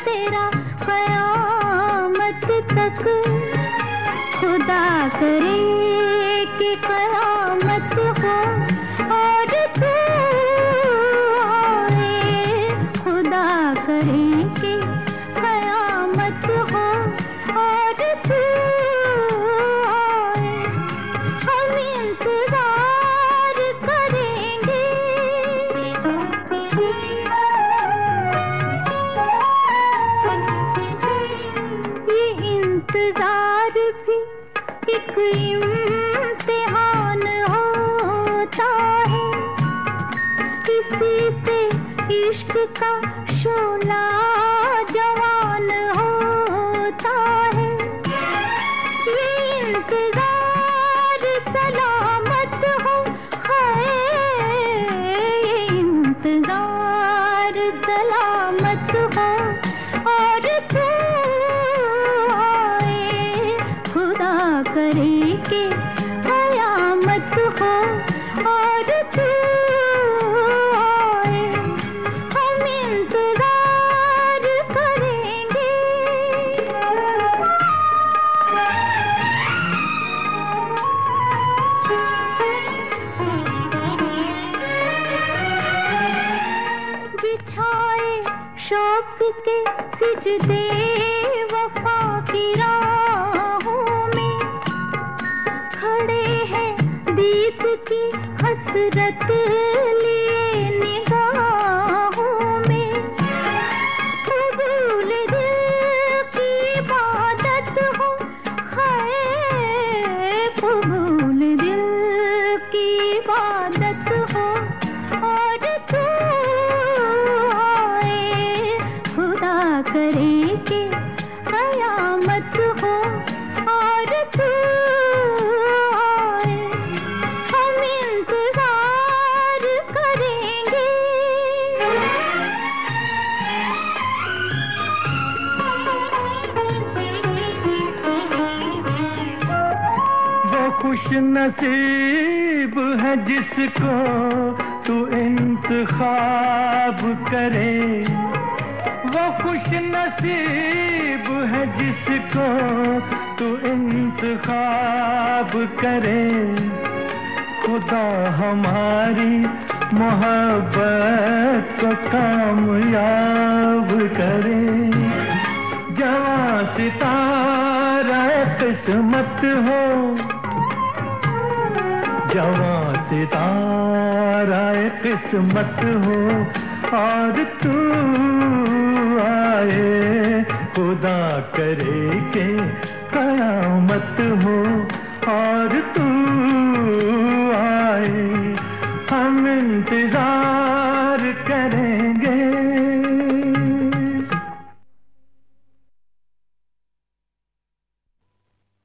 तेरा कयामत तक। खुदा करे कि कयामत हो और तू आए। खुदा करे कि कयामत हो और तू आए। हम इंतजार करेंगे। ये इंतजार भी एक इम्तिहान होता है। किसी से इश्क का शोला जवान होता है। ये इंतजार सलामत हो, हाय ये इंतजार सलामत हो और तू आए। खुदा करे कि कयामत हो और तू आए। हम इंतजार करेंगे। बिछाए शौक के सिजदे वफा की राहों में। खड़े हैं दीद की हसरत लिए निगाहों में। कबूल दिल की इबादत हो, हाय कबूल दिल की इबादत हो और तू आए। खुदा करे कि कयामत हो और तू आए। हम इंतजार करेंगे। वो खुश नसीब है जिसको तू इंतखाब करे। वो खुश नसीब है जिसको तू इंतखाब करे। खुदा हमारी मोहब्बत को कामयाब करे। जवां सितारा किस्मत हो, जवां सितारा किस्मत हो और तू आए। खुदा करे के कयामत हो और तू आए। हम इंतजार करेंगे।